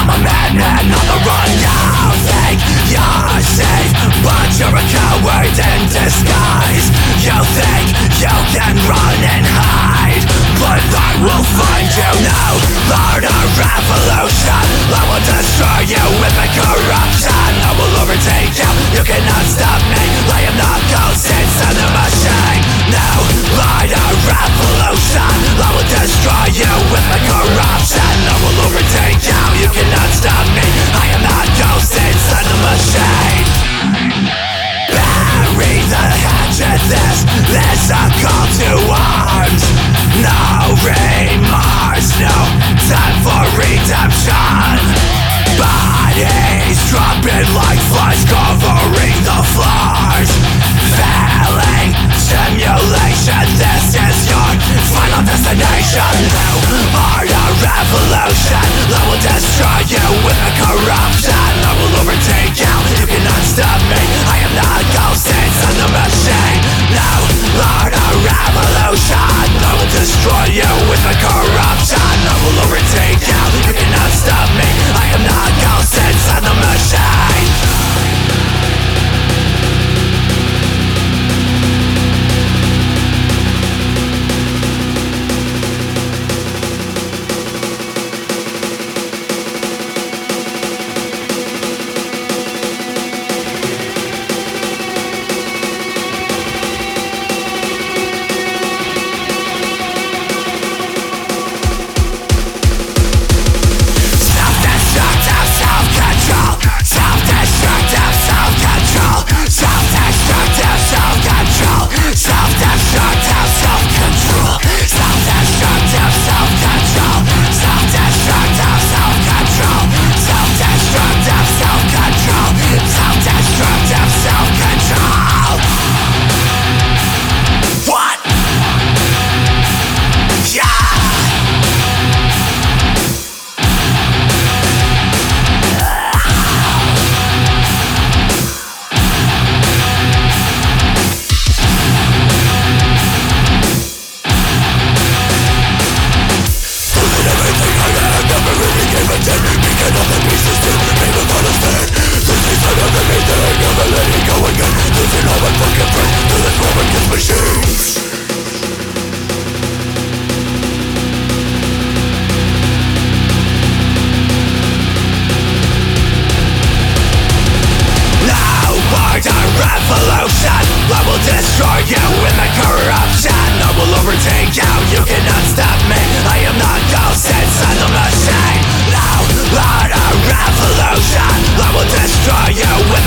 I'm a madman on the run. You think you're safe, but you're a coward in disguise. You think you can run and hide, but I will find you now. Murder revolution, I will destroy you with my corruption. I will overtake you, you cannot stop me. I am not ghost inside the machine. No, murder revolution, I will destroy you with my corruption. I will overtake you, you cannot stop me. I am not ghost inside the machine. Bury the hatchet, this is a call to arms. No remorse, no time for redemption. Bodies dropping like flies, covering the floors. Failing simulation, this is your final destination. You are a revolution, I will destroy you with a corruption. I will overtake you, you cannot stop me. I am not ghost inside the machine. No, Lord, a revolution, I will destroy you with a corruption. I will overtake you, you cannot stop me. I am not ghost inside the machine. Revolution, I will destroy you with my corruption. I will overtake you, you cannot stop me. I am not ghost inside the machine. No, Lord, a revolution, I will destroy you with